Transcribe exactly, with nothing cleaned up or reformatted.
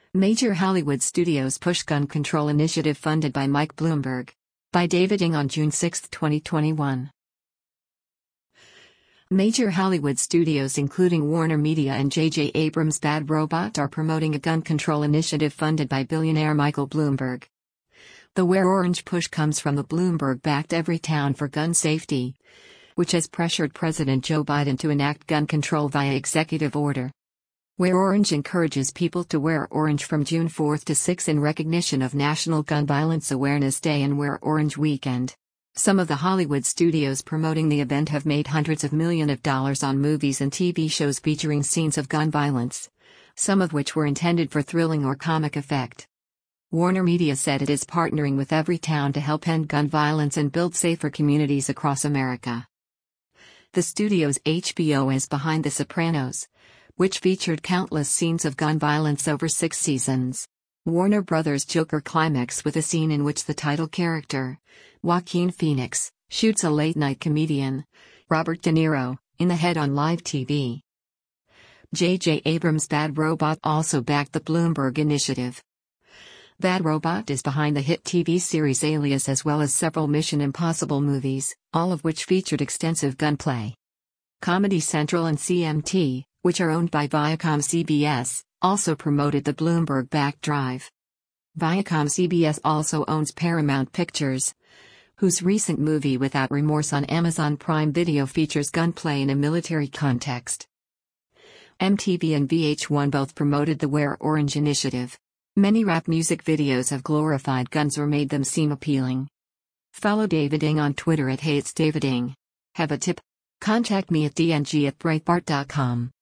Major Hollywood studios push gun control initiative funded by Mike Bloomberg. By David Ng on June sixth, twenty twenty-one. Major Hollywood studios including Warner Media and J J Abrams' Bad Robot are promoting a gun control initiative funded by billionaire Michael Bloomberg. The Wear Orange push comes from the Bloomberg-backed Everytown for Gun Safety, which has pressured President Joe Biden to enact gun control via executive order. Wear Orange encourages people to wear orange from June fourth to sixth in recognition of National Gun Violence Awareness Day and Wear Orange Weekend. Some of the Hollywood studios promoting the event have made hundreds of millions of dollars on movies and T V shows featuring scenes of gun violence, some of which were intended for thrilling or comic effect. Warner Media said it is partnering with Everytown to help end gun violence and build safer communities across America. The studio's H B O is behind The Sopranos, which featured countless scenes of gun violence over six seasons. Warner Brothers' Joker climaxed with a scene in which the title character, Joaquin Phoenix, shoots a late-night comedian, Robert De Niro, in the head on live T V. J J Abrams' Bad Robot also backed the Bloomberg initiative. Bad Robot is behind the hit T V series Alias as well as several Mission Impossible movies, all of which featured extensive gunplay. Comedy Central and C M T, which are owned by Viacom C B S, also promoted the Bloomberg-backed drive. Viacom C B S also owns Paramount Pictures, whose recent movie Without Remorse on Amazon Prime Video features gunplay in a military context. M T V and V H one both promoted the Wear Orange initiative. Many rap music videos have glorified guns or made them seem appealing. Follow David Ng on Twitter at Hey It's David Ng. Have a tip? Contact me at d n g at breitbart dot com.